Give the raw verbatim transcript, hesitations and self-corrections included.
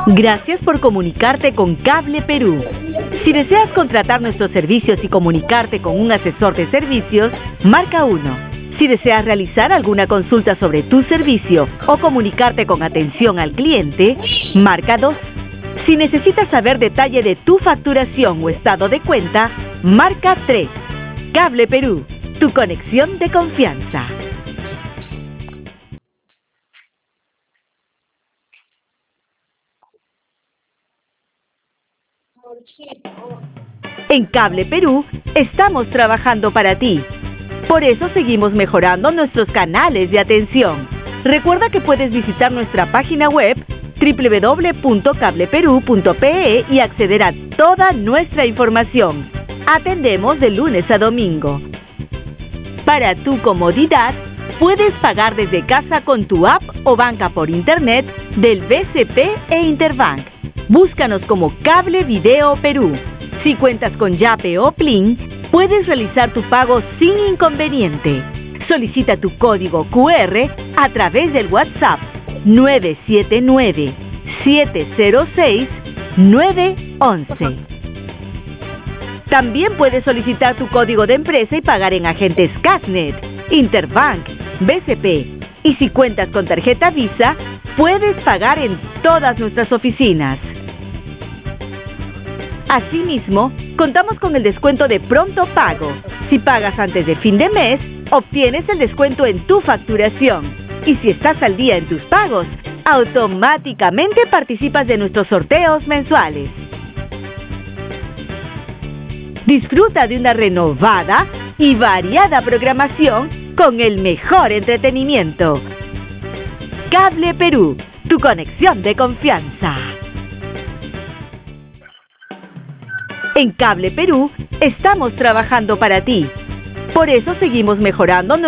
Gracias por comunicarte con Cable Perú. Si deseas contratar nuestros servicios y comunicarte con un asesor de servicios, marca uno. Si deseas realizar alguna consulta sobre tu servicio o comunicarte con atención al cliente, marca dos. Si necesitas saber detalle de tu facturación o estado de cuenta, marca tres. Cable Perú, tu conexión de confianza. En Cable Perú estamos trabajando para ti. Por eso seguimos mejorando nuestros canales de atención. Recuerda que puedes visitar nuestra página web doble u doble u doble u punto cable perú punto pe e y acceder a toda nuestra información. Atendemos de lunes a domingo. Para tu comodidad, puedes pagar desde casa con tu app o banca por internet del B C P e Interbank. Búscanos como Cable Video Perú. Si cuentas con Yape o Plin, puedes realizar tu pago sin inconveniente. Solicita tu código cu erre a través del WhatsApp nueve siete nueve, siete cero seis, nueve once. También puedes solicitar tu código de empresa y pagar en agentes Casnet, Interbank, B C P. Y si cuentas con tarjeta Visa, puedes pagar en todas nuestras oficinas. Asimismo, contamos con el descuento de pronto pago. Si pagas antes de fin de mes, obtienes el descuento en tu facturación. Y si estás al día en tus pagos, automáticamente participas de nuestros sorteos mensuales. Disfruta de una renovada y variada programación con el mejor entretenimiento. Cable Perú, tu conexión de confianza. En Cable Perú estamos trabajando para ti. Por eso seguimos mejorando